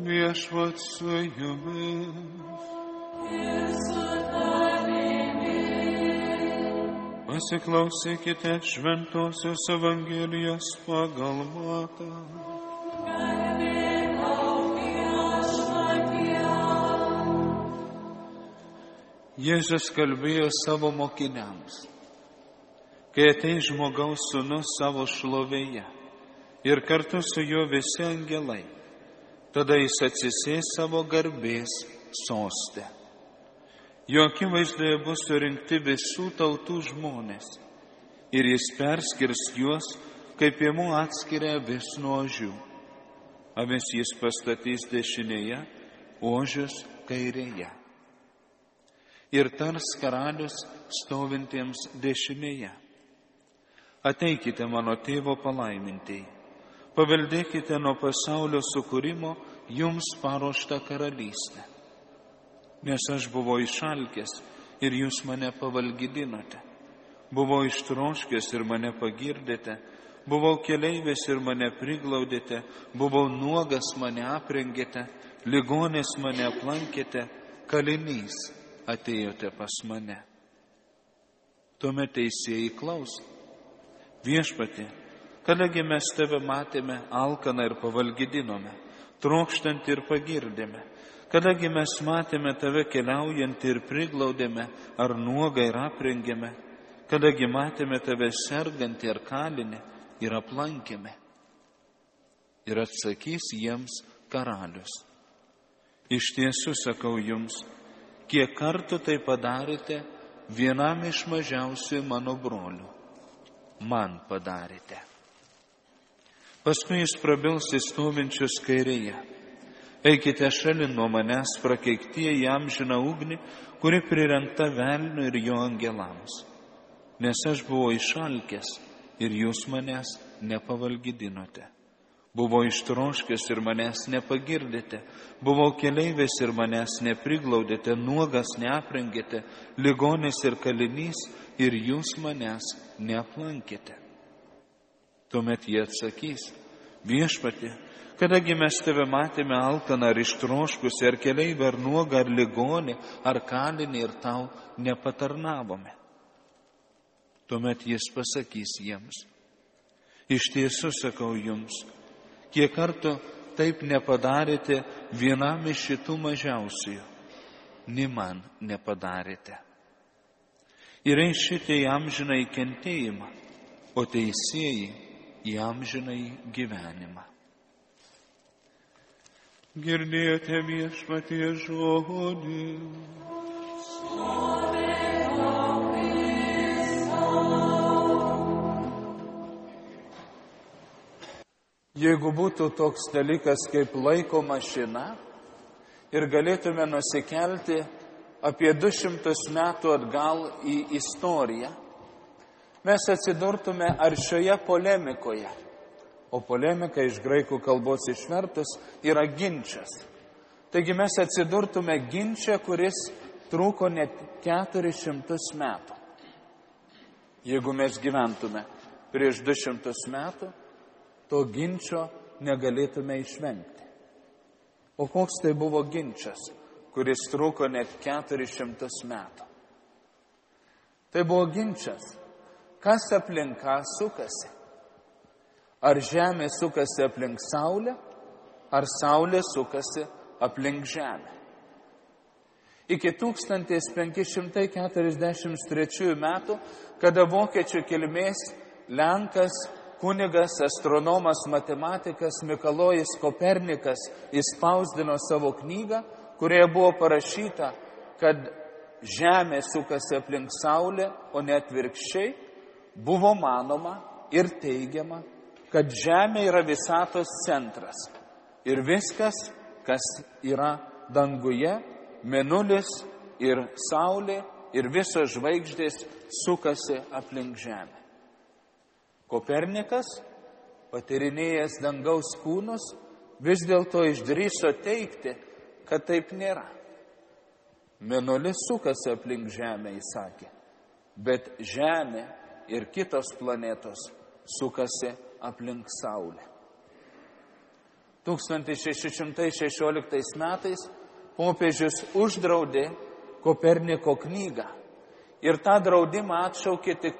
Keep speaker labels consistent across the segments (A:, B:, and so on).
A: Viešpat su jumis. Pasiklausykite Šventosios Evangelijos pagal Matą. Jėzus kalbėjo savo mokiniams: kai ateis Žmogaus Sūnus savo šlovėje ir kartu su juo visi angelai, tada jis atsisės savo garbės soste. Jo akivaizdoje bus surinkti visų tautų žmonės ir jis perskirs juos, kaip piemų atskiria avis nuo ožių. Avis jis pastatys dešinėje, ožius kairėje. Ir tars karalius stovintiems dešinėje: ateikite mano tėvo palaimintieji, paveldėkite nuo pasaulio sukūrimo jums paruoštą karalystę. Nes aš buvau išalkęs ir jūs mane pavalgydinote, buvau ištroškęs ir mane pagirdėte, buvau keleivis ir mane priglaudėte, buvau nuogas, mane aprengėte, ligonis mane aplankėte, kalinys atėjote pas mane. Tuomet teisėjai klaus: viešpatie, kadagi mes tave matėme alkaną ir pavalgydinome, trokštantį ir pagirdėme, kadagi mes matėme tave keliaujantį ir priglaudėme, ar nuogą ir aprengėme, kadagi matėme tave sergantį ar kalinį ir aplankėme. Ir atsakys jiems karalius: iš tiesų sakau jums, kiek kartų tai padarėte vienam iš mažiausių mano brolių, man padarėte. Paskui jis prabils į stovinčius kairėje: eikite šalin nuo manęs, prakeiktieji, į amžiną ugnį, kuri prirengta velniui ir jo angelams. Nes aš buvau išalkęs ir jūs manęs nepavalgydinote. Buvau ištroškęs ir manęs nepagirdėte. Buvau keleivis ir manęs nepriglaudėte, nuogas neaprengėte, ligonis ir kalinys ir jūs manęs neaplankėte. Tuomet jie atsakys: viešpatie, kadagi mes tave matėme alkaną ar ištroškusį, ar keleivį, ar nuogą, ar ligonį, ar kalinį ir tau nepatarnavome. Tuomet jis pasakys jiems: iš tiesų sakau jums, kiek kartų taip nepadarėte vienam iš šitų mažiausiųjų, ni man nepadarėte. Ir eisite į amžinąjį kentėjimą, o teisieji į amžinąjį gyvenimą. Girdėjote viešpatie žodį. Jeigu būtų toks dalykas kaip laiko mašina ir galėtume nusikelti apie 200 metų atgal į istoriją, mes atsidurtume aršioje polemikoje. O polemika iš graikų kalbos išvertus yra ginčas. Taigi mes atsidurtume ginče, kuris truko net 400 metų. Jeigu mes gyventume prieš 200 metų, to ginčo negalėtume išvengti. O koks tai buvo ginčas, kuris truko net 400 metų? Tai buvo ginčas, kas aplink ką sukasi. Ar Žemė sukasi aplink Saulę, ar Saulė sukasi aplink Žemę. Iki 1543 metų, kada vokiečių kilmės lenkas, kunigas, astronomas, matematikas Mikalojus Kopernikas išspausdino savo knygą, kurioje buvo parašyta, kad Žemė sukasi aplink Saulę, o ne atvirkščiai, buvo manoma ir teigiama, kad Žemė yra visatos centras ir viskas, kas yra danguje, Mėnulis ir Saulė ir visos žvaigždės sukasi aplink Žemę. Kopernikas, patyrinėjęs dangaus kūnus, vis dėlto išdrįso teigti, kad taip nėra. Mėnulis sukasi aplink Žemę, jis sakė, bet Žemė ir kitos planetos sukasi aplink Saulę. 1616 metais popiežius uždraudė Koperniko knygą. Ir tą draudimą atšaukė tik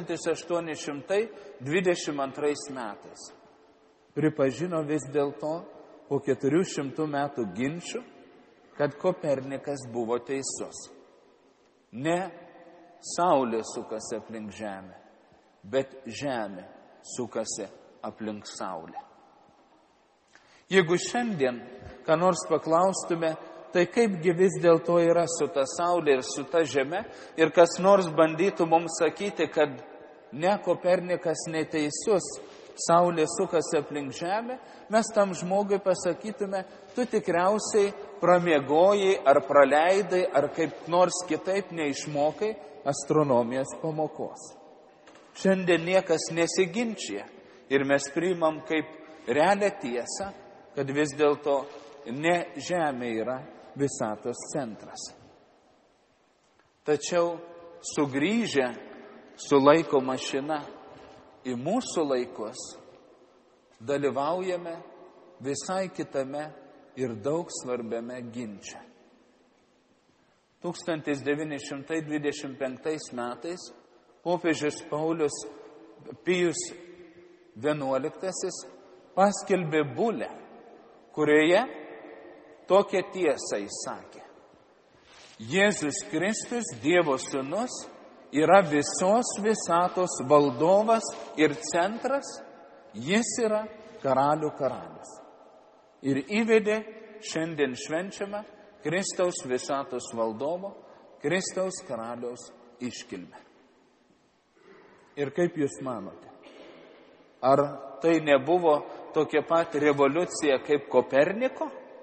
A: 1822 metais. Pripažino vis dėlto po 400 metų ginčių, kad Kopernikas buvo teisus. Ne Saulė sukasi aplink Žemę, bet Žemė sukasi aplink Saulę. Jeigu šiandien, ką nors paklaustume, tai kaipgi vis dėlto yra su ta Saulė ir su ta Žeme, ir kas nors bandytų mums sakyti, kad ne Kopernikas neteisus, Saulė sukasi aplink Žemę, mes tam žmogui pasakytume, tu tikriausiai pramiegojai ar praleidai, ar kaip nors kitaip neišmokai astronomijos pamokos. Šiandien niekas nesiginčia ir mes priimam kaip realią tiesą, kad vis dėlto ne Žemė yra visatos centras. Tačiau sugrįžę su laiko mašina į mūsų laikus, dalyvaujame visai kitame ir daug svarbiame ginče. 1925 metais popiežius Paulius Pijus XI paskelbė bulę, kurioje tokią tiesą įsakė. Jėzus Kristus, Dievo Sūnus, yra visos visatos valdovas ir centras, jis yra karalių karalius. Ir įvedė šiandien švenčiamą Kristaus visatos valdovo, Kristaus karaliaus iškilmę. Ir kaip jūs manote, ar tai nebuvo tokia pat revoliucija kaip Koperniko?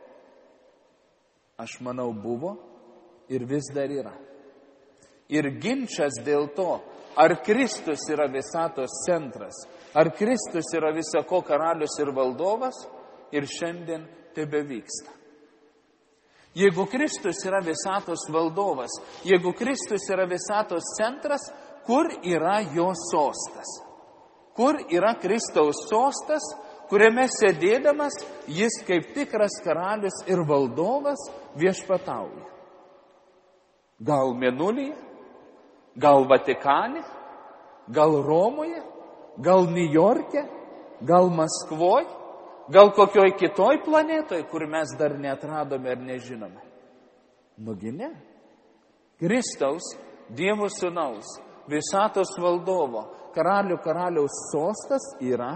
A: Aš manau, buvo ir vis dar yra. Ir ginčas dėl to, ar Kristus yra visatos centras, ar Kristus yra visako karalius ir valdovas, ir šiandien tebevyksta. Jeigu Kristus yra visatos valdovas, jeigu Kristus yra visatos centras, kur yra jo sostas? Kur yra Kristaus sostas, kuriame sėdėdamas jis kaip tikras karalius ir valdovas viešpatauja? Gal Mėnulyje, gal Vatikane, gal Romoje, gal Niujorke, gal Maskvoje, gal kokioj kitoj planetoj, kur mes dar neatradome ir nežinome? Nugi ne. Kristaus, Dievo Sūnaus, visatos valdovo, karaliaus sostas yra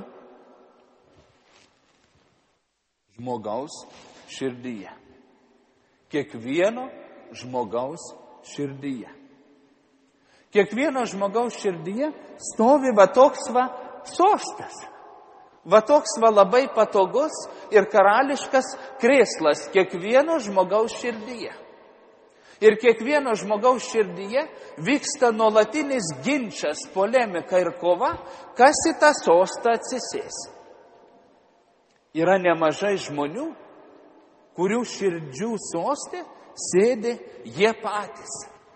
A: žmogaus širdyje. Kiekvieno žmogaus širdyje. Kiekvieno žmogaus širdyje stovi va toks sostas. Va toks labai patogus ir karališkas krėslas kiekvieno žmogaus širdyje. Ir kiekvieno žmogaus širdyje vyksta nuolatinis ginčas, polemika ir kova, kas į tą sostą atsisės. Yra nemažai žmonių, kurių širdžių soste sėdi jie patys.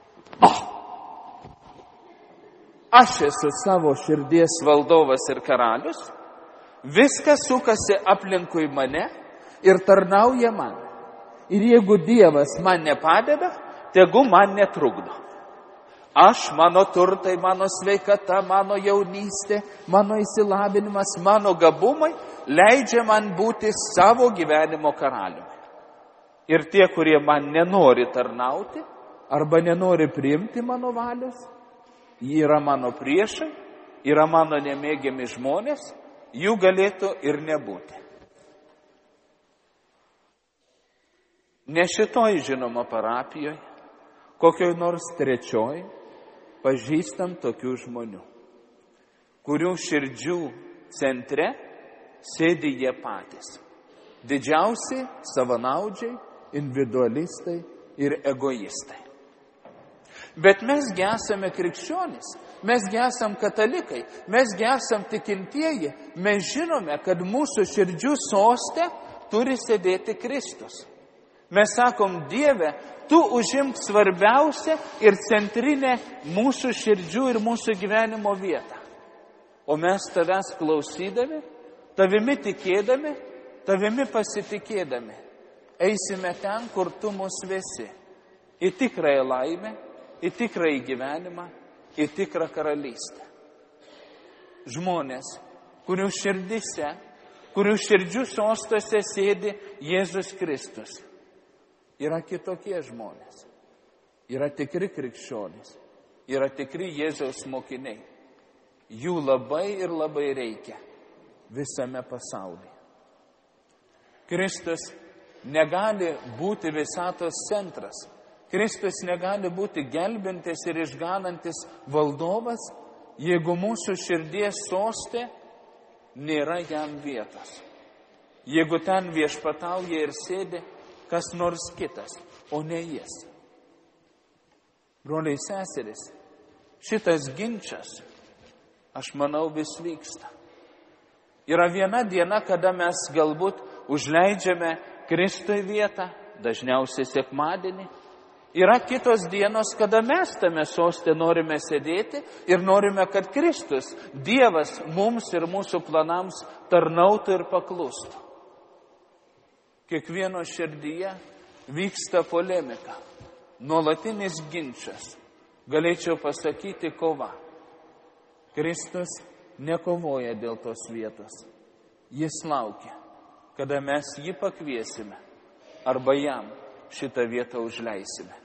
A: Aš esu savo širdies valdovas ir karalius, viskas sukasi aplinkui mane ir tarnauja man. Ir jeigu Dievas man nepadeda, tegu man netrukdo. Aš, mano turtai, mano sveikata, mano jaunystė, mano išsilavinimas, mano gabumai leidžia man būti savo gyvenimo karaliumi. Ir tie, kurie man nenori tarnauti arba nenori priimti mano valios, jie yra mano priešai, yra mano nemėgiami žmonės, jų galėtų ir nebūti. Ne šitoj žinoma parapijoje, kokioj nors trečioj, pažįstam tokių žmonių, kurių širdžių centre sėdi jie patys. Didžiausi savanaudžiai, individualistai ir egoistai. Bet mesgi esame krikščionys, mesgi esam katalikai, mesgi esam tikintieji, mes žinome, kad mūsų širdžių soste turi sėdėti Kristus. Mes sakom, Dieve, tu užimk svarbiausią ir centrinę mūsų širdžių ir mūsų gyvenimo vietą. O mes tavęs klausydami, tavimi tikėdami, tavimi pasitikėdami, eisime ten, kur tu mus vesi, į tikrąją laimę, į tikrąjį gyvenimą, į tikrą karalystę. Žmonės, kurių širdise, kurių širdžių sostuose sėdi Jėzus Kristus, yra kitokie žmonės, yra tikri krikščionys, yra tikri Jėzaus mokiniai. Jų labai ir labai reikia visame pasaulyje. Kristus negali būti visatos centras. Kristus negali būti gelbintis ir išganantis valdovas, jeigu mūsų širdies soste nėra jam vietos. Jeigu ten viešpatauja ir sėdi kas nors kitas, o ne jis. Broliai seserys, šitas ginčas, aš manau, vis vyksta. Yra viena diena, kada mes galbūt užleidžiame Kristui vietą, dažniausiai sekmadienį. Yra kitos dienos, kada mes tame soste norime sėdėti ir norime, kad Kristus, Dievas, mums ir mūsų planams tarnautų ir paklustų. Kiekvieno širdyje vyksta polemika, nuolatinis ginčas, galėčiau pasakyti kova. Kristus nekovoja dėl tos vietos. Jis laukia, kada mes jį pakviesime arba jam šitą vietą užleisime.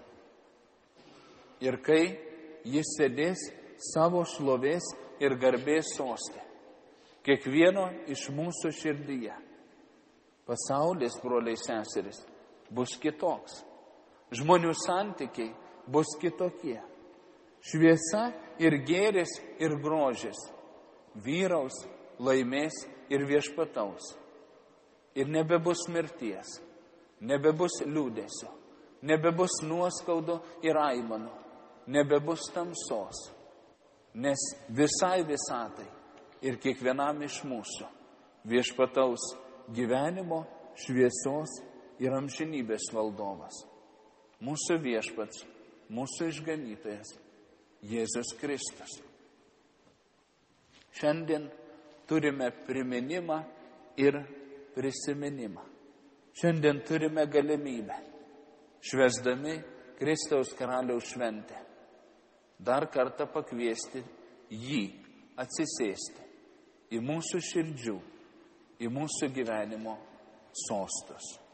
A: Ir kai jis sėdės savo šlovės ir garbės soste, kiekvieno iš mūsų širdyje, pasaulis, broliai seserys, bus kitoks. Žmonių santykiai bus kitokie. Šviesa ir gėris ir grožis vyraus, laimės ir viešpataus. Ir nebebus mirties, nebebus liūdesio, nebebus nuoskaudų ir aimanų, nebebus tamsos, nes visai visatai ir kiekvienam iš mūsų viešpataus gyvenimo, šviesos ir amžinybės valdovas. Mūsų viešpats, mūsų išganytojas, Jėzus Kristus. Šiandien turime priminimą ir prisiminimą. Šiandien turime galimybę, švęsdami Kristaus karaliaus šventę, dar kartą pakviesti jį atsisėsti į mūsų širdžių, į mūsų gyvenimo sostus.